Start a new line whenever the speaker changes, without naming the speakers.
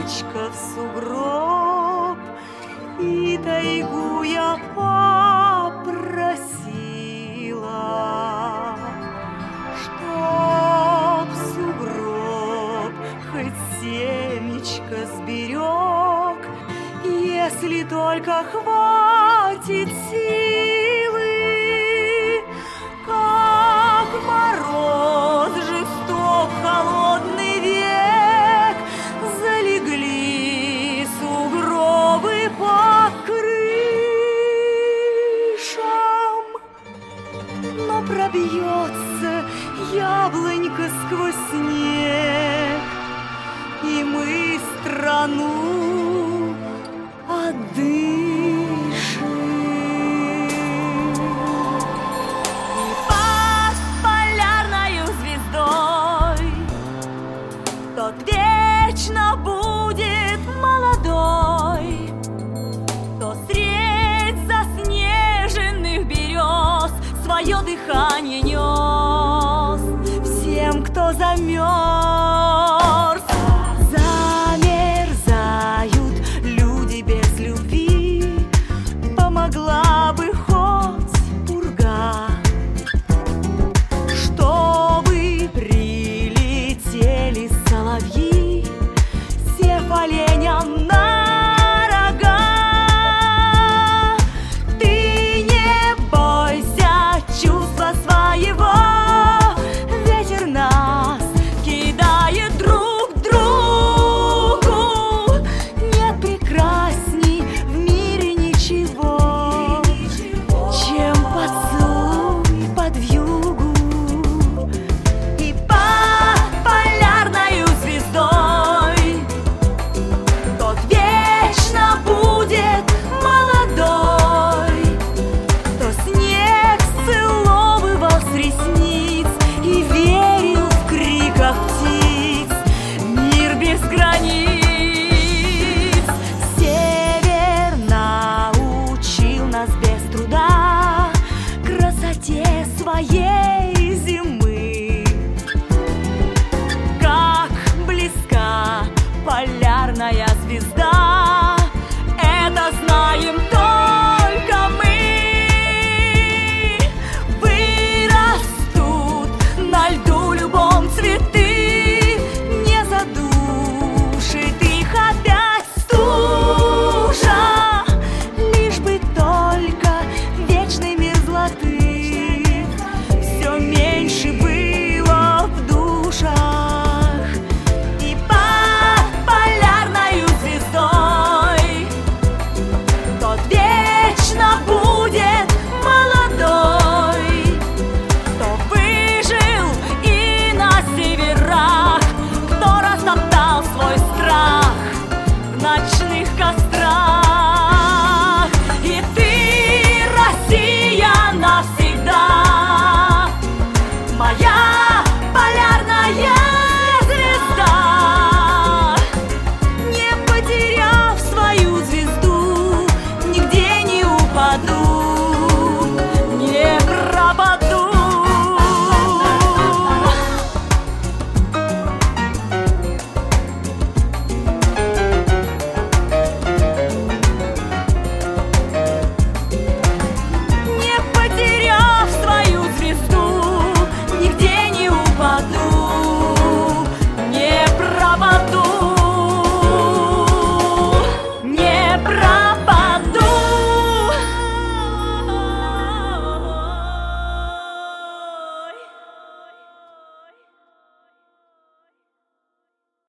семечко в сугроб, и тайгу я попросила, чтоб сугроб хоть семечко сберег, если только хватит силы. Как мороз жесток, холодный век, залегли сугробы по крышам. Но пробьется яблонька сквозь снег, и мы страну отдышим. И под полярною звездой тот вечно будет молодой, кто средь заснеженных берез свое дыхание